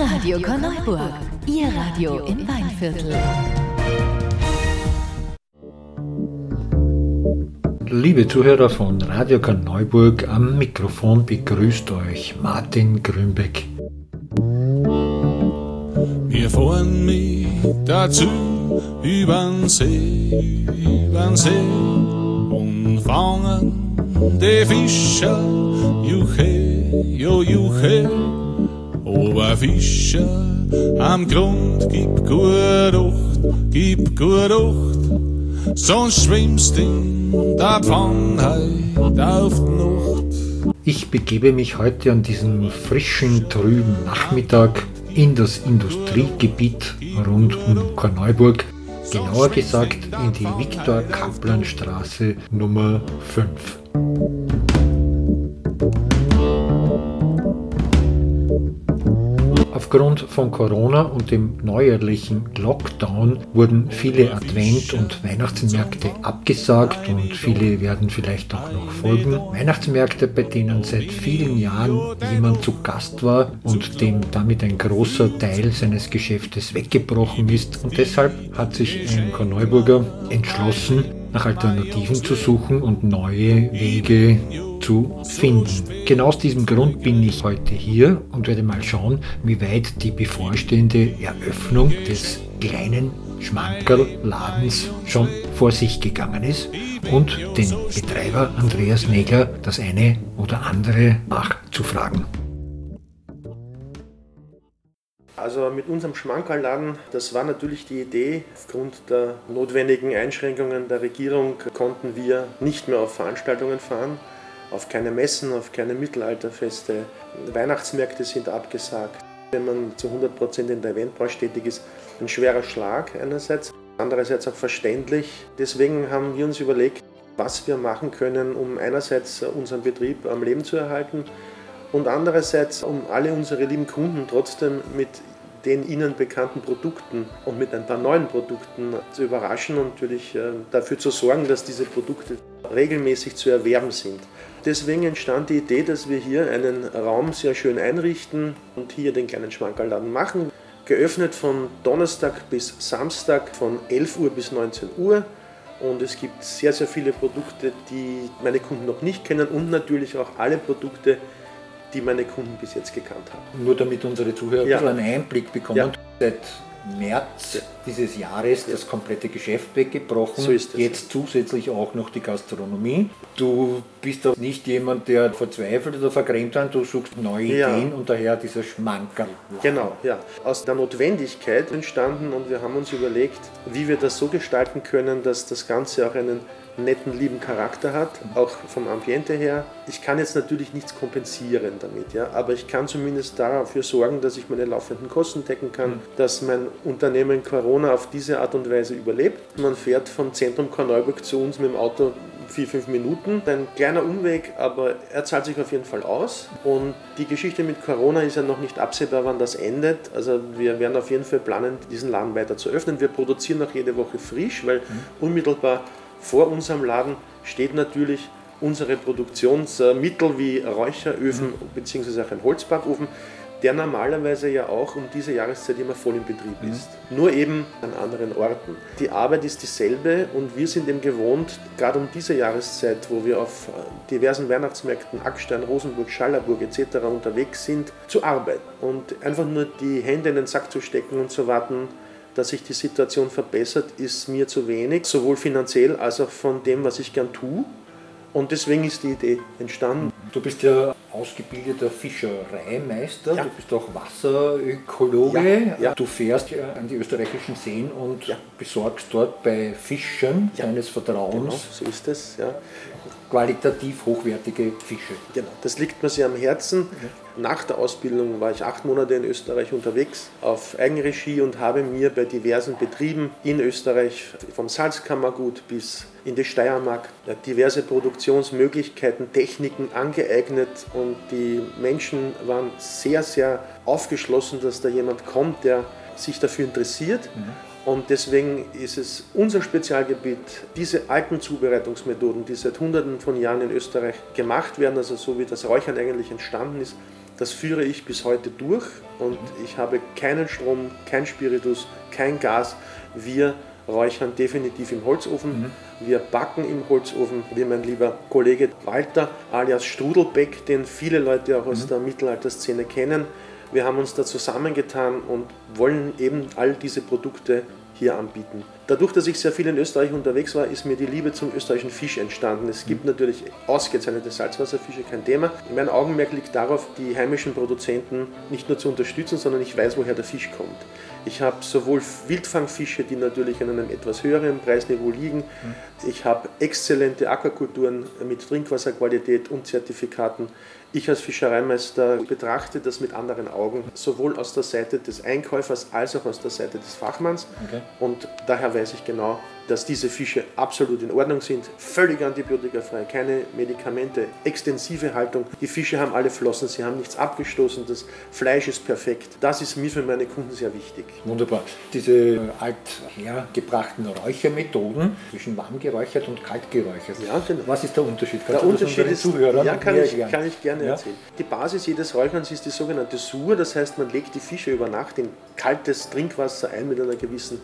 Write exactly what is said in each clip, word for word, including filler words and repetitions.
Radio Korneuburg, Ihr Radio im Weinviertel. Liebe Zuhörer von Radio Korneuburg, am Mikrofon begrüßt euch Martin Grünbeck. Wir fahren mich dazu übern See, übern See und fangen die Fischer, juche, jo juche, aber Fischer am Grund, gib gut Acht, gib gut Acht, sonst schwimmst in der Pfannheit auf die Nacht. Ich begebe mich heute an diesem frischen, trüben Nachmittag in das Industriegebiet rund um Korneuburg, genauer gesagt in die Viktor-Kaplan-Straße Nummer fünf. Aufgrund von Corona und dem neuerlichen Lockdown wurden viele Advent- und Weihnachtsmärkte abgesagt und viele werden vielleicht auch noch folgen. Weihnachtsmärkte, bei denen seit vielen Jahren jemand zu Gast war und dem damit ein großer Teil seines Geschäftes weggebrochen ist. Und deshalb hat sich ein Korneuburger entschlossen, nach Alternativen zu suchen und neue Wege zu finden. Genau aus diesem Grund bin ich heute hier und werde mal schauen, wie weit die bevorstehende Eröffnung des kleinen Schmankerl-Ladens schon vor sich gegangen ist und den Betreiber Andreas Nägler das eine oder andere nachzufragen. Also mit unserem Schmankerl-Laden, das war natürlich die Idee. Aufgrund der notwendigen Einschränkungen der Regierung konnten wir nicht mehr auf Veranstaltungen fahren, auf keine Messen, auf keine Mittelalterfeste. Weihnachtsmärkte sind abgesagt. Wenn man zu hundert Prozent in der Eventbranche tätig ist, ein schwerer Schlag einerseits, andererseits auch verständlich. Deswegen haben wir uns überlegt, was wir machen können, um einerseits unseren Betrieb am Leben zu erhalten und andererseits, um alle unsere lieben Kunden trotzdem mit den ihnen bekannten Produkten und mit ein paar neuen Produkten zu überraschen und natürlich dafür zu sorgen, dass diese Produkte regelmäßig zu erwerben sind. Deswegen entstand die Idee, dass wir hier einen Raum sehr schön einrichten und hier den kleinen Schmankerl-Laden machen. Geöffnet von Donnerstag bis Samstag von elf Uhr bis neunzehn Uhr. Und es gibt sehr, sehr viele Produkte, die meine Kunden noch nicht kennen und natürlich auch alle Produkte, die meine Kunden bis jetzt gekannt haben. Nur damit unsere Zuhörer ja. einen Einblick bekommen, ja. Seit März ja. dieses Jahres das komplette Geschäft weggebrochen, so ist es, jetzt ja. zusätzlich auch noch die Gastronomie. Du bist doch nicht jemand, der verzweifelt oder vergrämt wird, du suchst neue ja. Ideen und daher dieser Schmankerl. Genau, ja. Aus der Notwendigkeit entstanden und wir haben uns überlegt, wie wir das so gestalten können, dass das Ganze auch einen netten, lieben Charakter hat, auch vom Ambiente her. Ich kann jetzt natürlich nichts kompensieren damit, ja, aber ich kann zumindest dafür sorgen, dass ich meine laufenden Kosten decken kann, mhm. dass mein Unternehmen Corona auf diese Art und Weise überlebt. Man fährt vom Zentrum Korneuburg zu uns mit dem Auto vier, fünf Minuten. Ein kleiner Umweg, aber er zahlt sich auf jeden Fall aus. Und die Geschichte mit Corona ist ja noch nicht absehbar, wann das endet. Also wir werden auf jeden Fall planen, diesen Laden weiter zu öffnen. Wir produzieren auch jede Woche frisch, weil mhm. unmittelbar vor unserem Laden steht natürlich unsere Produktionsmittel wie Räucheröfen mhm. bzw. auch ein Holzbackofen, der normalerweise ja auch um diese Jahreszeit immer voll in Betrieb mhm. ist. Nur eben an anderen Orten. Die Arbeit ist dieselbe und wir sind eben gewohnt, gerade um diese Jahreszeit, wo wir auf diversen Weihnachtsmärkten, Ackstein, Rosenburg, Schallerburg et cetera unterwegs sind, zu arbeiten. Und einfach nur die Hände in den Sack zu stecken und zu warten, dass sich die Situation verbessert, ist mir zu wenig, sowohl finanziell als auch von dem, was ich gern tue. Und deswegen ist die Idee entstanden. Du bist ja ausgebildeter Fischereimeister, ja. du bist auch Wasserökologe. Ja, ja. Du fährst an die österreichischen Seen und ja. besorgst dort bei Fischern ja. deines Vertrauens genau, so ist es, ja. qualitativ hochwertige Fische. Genau, das liegt mir sehr am Herzen. Ja. Nach der Ausbildung war ich acht Monate in Österreich unterwegs auf Eigenregie und habe mir bei diversen Betrieben in Österreich, vom Salzkammergut bis in die Steiermark, diverse Produktionsmöglichkeiten, Techniken angeeignet und die Menschen waren sehr, sehr aufgeschlossen, dass da jemand kommt, der sich dafür interessiert. Mhm. Und deswegen ist es unser Spezialgebiet, diese alten Zubereitungsmethoden, die seit Hunderten von Jahren in Österreich gemacht werden, also so wie das Räuchern eigentlich entstanden ist, Das führe ich bis heute durch und ich habe keinen Strom, kein Spiritus, kein Gas. Wir räuchern definitiv im Holzofen. Mhm. Wir backen im Holzofen, wie mein lieber Kollege Walter alias Strudelbeck, den viele Leute auch aus mhm. der Mittelalterszene kennen. Wir haben uns da zusammengetan und wollen eben all diese Produkte hier anbieten. Dadurch, dass ich sehr viel in Österreich unterwegs war, ist mir die Liebe zum österreichischen Fisch entstanden. Es gibt natürlich ausgezeichnete Salzwasserfische, kein Thema. Mein Augenmerk liegt darauf, die heimischen Produzenten nicht nur zu unterstützen, sondern ich weiß, woher der Fisch kommt. Ich habe sowohl Wildfangfische, die natürlich an einem etwas höheren Preisniveau liegen. Ich habe exzellente Aquakulturen mit Trinkwasserqualität und Zertifikaten. Ich als Fischereimeister betrachte das mit anderen Augen, sowohl aus der Seite des Einkäufers als auch aus der Seite des Fachmanns. Okay. Und daher weiß ich genau, dass diese Fische absolut in Ordnung sind, völlig antibiotikafrei, keine Medikamente, extensive Haltung. Die Fische haben alle Flossen, sie haben nichts abgestoßen, das Fleisch ist perfekt. Das ist mir für meine Kunden sehr wichtig. Wunderbar. Diese althergebrachten Räuchermethoden zwischen warm geräuchert und kalt geräuchert. Ja, genau. Was ist der Unterschied? Kannst der Unterschied ist, ja, kann ich, kann ich gerne ja. erzählen. Die Basis jedes Räucherns ist die sogenannte Sur, das heißt, man legt die Fische über Nacht in kaltes Trinkwasser ein mit einer gewissen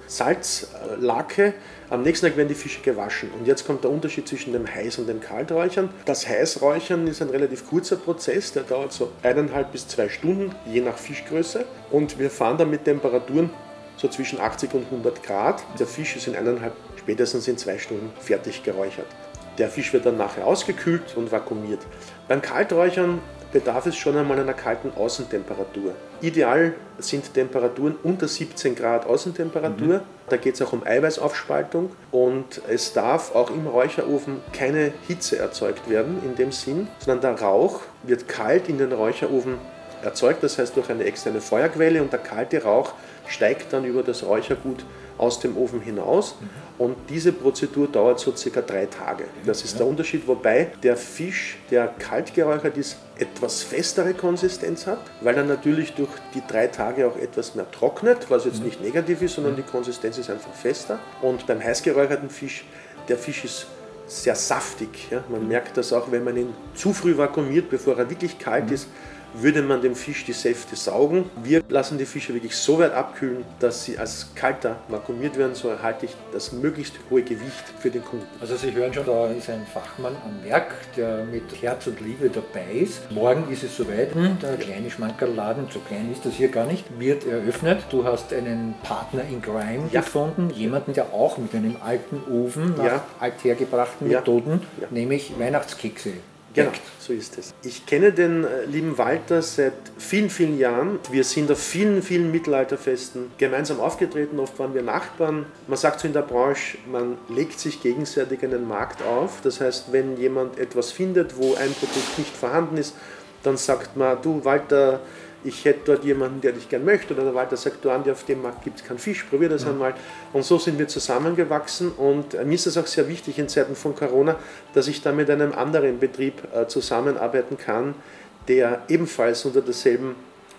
Salzlake. Am nächsten Tag werden die Fische gewaschen. Und jetzt kommt der Unterschied zwischen dem Heiß- und dem Kalträuchern. Das Heißräuchern ist ein relativ kurzer Prozess, der dauert so eineinhalb bis zwei Stunden, je nach Fischgröße. Und wir fahren dann mit Temperaturen so zwischen achtzig und hundert Grad. Der Fisch ist in eineinhalb, spätestens in zwei Stunden fertig geräuchert. Der Fisch wird dann nachher ausgekühlt und vakuumiert. Beim Kalträuchern bedarf es schon einmal einer kalten Außentemperatur. Ideal sind Temperaturen unter siebzehn Grad Außentemperatur. Mhm. Da geht es auch um Eiweißaufspaltung und es darf auch im Räucherofen keine Hitze erzeugt werden in dem Sinn, sondern der Rauch wird kalt in den Räucherofen erzeugt, das heißt durch eine externe Feuerquelle, und der kalte Rauch steigt dann über das Räuchergut aus dem Ofen hinaus. Mhm. Und diese Prozedur dauert so circa drei Tage. Das ist der Unterschied, wobei der Fisch, der kalt geräuchert ist, etwas festere Konsistenz hat, weil er natürlich durch die drei Tage auch etwas mehr trocknet, was jetzt nicht negativ ist, sondern die Konsistenz ist einfach fester. Und beim heiß geräucherten Fisch, der Fisch ist sehr saftig. Ja? Man merkt das auch, wenn man ihn zu früh vakuumiert, bevor er wirklich kalt mhm. ist, würde man dem Fisch die Säfte saugen. Wir lassen die Fische wirklich so weit abkühlen, dass sie als kalter vakuumiert werden. So erhalte ich das möglichst hohe Gewicht für den Kunden. Also Sie hören schon, da ist ein Fachmann am Werk, der mit Herz und Liebe dabei ist. Morgen ist es soweit. Der kleine Schmankerladen, so klein ist das hier gar nicht, wird eröffnet. Du hast einen Partner in Crime ja. gefunden, jemanden, der auch mit einem alten Ofen nach ja. althergebrachten ja. Methoden, ja. nämlich Weihnachtskekse. Genau, so ist es. Ich kenne den äh, lieben Walter seit vielen, vielen Jahren. Wir sind auf vielen, vielen Mittelalterfesten gemeinsam aufgetreten. Oft waren wir Nachbarn. Man sagt so in der Branche, man legt sich gegenseitig einen Markt auf. Das heißt, wenn jemand etwas findet, wo ein Produkt nicht vorhanden ist, dann sagt man, du Walter, ich hätte dort jemanden, der dich gern möchte, oder der Walter sagt, du Andi, auf dem Markt gibt es keinen Fisch, probier das ja. einmal. Und so sind wir zusammengewachsen, und mir ist es auch sehr wichtig in Zeiten von Corona, dass ich da mit einem anderen Betrieb äh, zusammenarbeiten kann, der ebenfalls unter derselben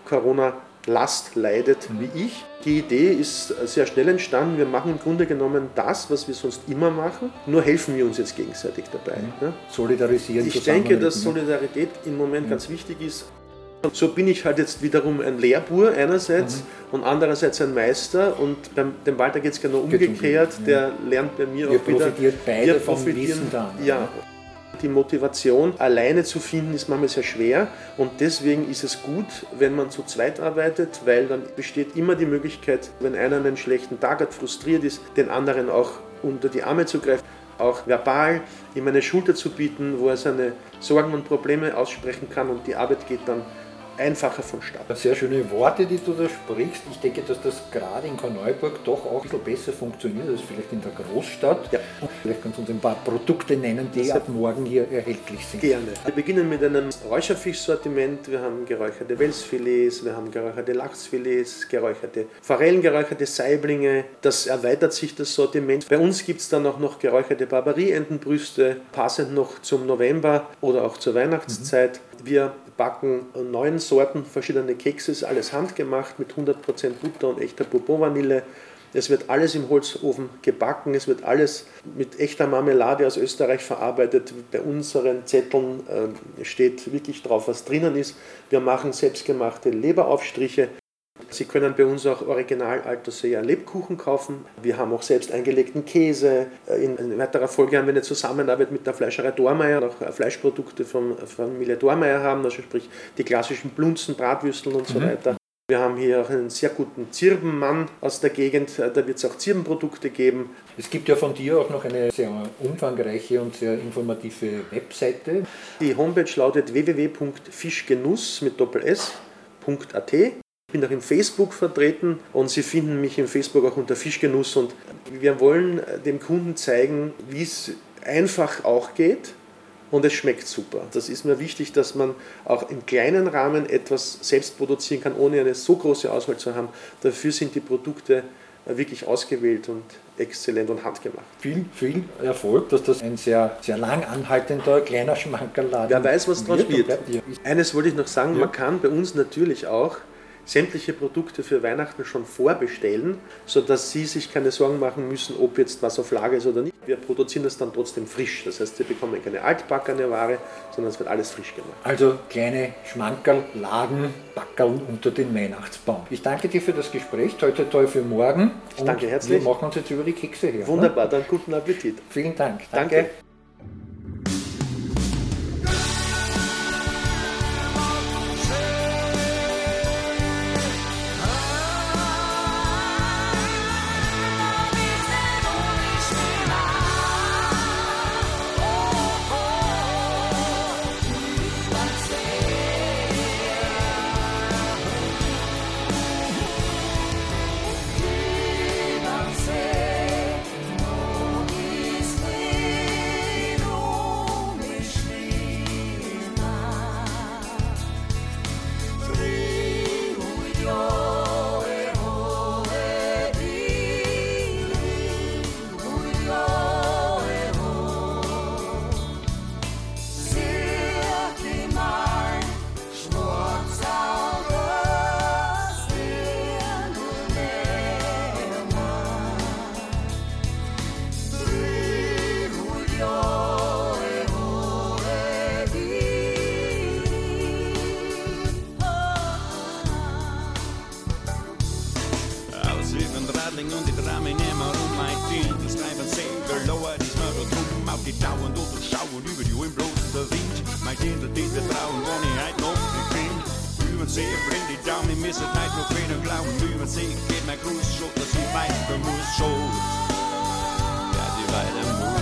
Corona-Last leidet mhm. wie ich. Die Idee ist sehr schnell entstanden. Wir machen im Grunde genommen das, was wir sonst immer machen, nur helfen wir uns jetzt gegenseitig dabei. Mhm. Ja? Solidarisieren. Ich denke, dass Solidarität im Moment mhm. ganz wichtig ist. So bin ich halt jetzt wiederum ein Lehrbur einerseits mhm. und andererseits ein Meister, und beim dem Walter geht es genau umgekehrt, ja. der lernt bei mir wir auch wieder. Beide wir profitieren dann. Ja. Die Motivation alleine zu finden ist manchmal sehr schwer, und deswegen ist es gut, wenn man zu zweit arbeitet, weil dann besteht immer die Möglichkeit, wenn einer einen schlechten Tag hat, frustriert ist, den anderen auch unter die Arme zu greifen, auch verbal ihm eine Schulter zu bieten, wo er seine Sorgen und Probleme aussprechen kann, und die Arbeit geht dann einfacher vonstatten. Sehr schöne Worte, die du da sprichst. Ich denke, dass das gerade in Korneuburg doch auch ein bisschen besser funktioniert als vielleicht in der Großstadt. Ja. Vielleicht kannst du uns ein paar Produkte nennen, die das ab morgen hier erhältlich sind. Gerne. Wir beginnen mit einem Räucherfischsortiment. Wir haben geräucherte Welsfilets, wir haben geräucherte Lachsfilets, geräucherte Forellen, geräucherte Saiblinge. Das erweitert sich das Sortiment. Bei uns gibt es dann auch noch geräucherte Barbarie-Entenbrüste, passend noch zum November oder auch zur Weihnachtszeit. Mhm. Wir backen neun Sorten verschiedene Kekse, alles handgemacht mit hundert Prozent Butter und echter Bourbon-Vanille. Es wird alles im Holzofen gebacken, es wird alles mit echter Marmelade aus Österreich verarbeitet. Bei unseren Zetteln äh, steht wirklich drauf, was drinnen ist. Wir machen selbstgemachte Leberaufstriche. Sie können bei uns auch original Alterseer Lebkuchen kaufen. Wir haben auch selbst eingelegten Käse. In weiterer Folge haben wir eine Zusammenarbeit mit der Fleischerei Dormeyer, auch Fleischprodukte von Familie Dormeyer haben, also sprich die klassischen Blunzen, Bratwürsteln und so mhm. weiter. Wir haben hier auch einen sehr guten Zirbenmann aus der Gegend, da wird es auch Zirbenprodukte geben. Es gibt ja von dir auch noch eine sehr umfangreiche und sehr informative Webseite. Die Homepage lautet w w w punkt fischgenuss mit Doppel S punkt a t. Ich bin auch im Facebook vertreten und Sie finden mich im Facebook auch unter Fischgenuss. Und wir wollen dem Kunden zeigen, wie es einfach auch geht. Und es schmeckt super. Das ist mir wichtig, dass man auch im kleinen Rahmen etwas selbst produzieren kann, ohne eine so große Auswahl zu haben. Dafür sind die Produkte wirklich ausgewählt und exzellent und handgemacht. Viel, viel Erfolg, dass das ein sehr, sehr lang anhaltender kleiner Schmankerladen Wer weiß, was draus wird. wird. Eines wollte ich noch sagen, ja. Man kann bei uns natürlich auch sämtliche Produkte für Weihnachten schon vorbestellen, sodass Sie sich keine Sorgen machen müssen, ob jetzt was auf Lager ist oder nicht. Wir produzieren das dann trotzdem frisch. Das heißt, Sie bekommen keine altbackene Ware, sondern es wird alles frisch gemacht. Also kleine Schmankerl, Laden, Backerl unter den Weihnachtsbaum. Ich danke dir für das Gespräch. Toi, toi, toi für morgen. Ich danke herzlich. Wir machen uns jetzt über die Kekse her. Wunderbar, dann guten Appetit. Vielen Dank. Danke. danke. Und die Dramen immer um mein Team. Die schreiben Segel, lower die Smörder drum. Auf die Dauern und schauen über die Wind bloß der Wind. Mein Kinder, die vertrauen, wo ich heute noch nicht bin. Über den See bringt die Daumen, ich müssen heute noch keiner glauben. Über den See geht mein Gruß schon, dass ich weiter muss schon. Ja, die weiter muss.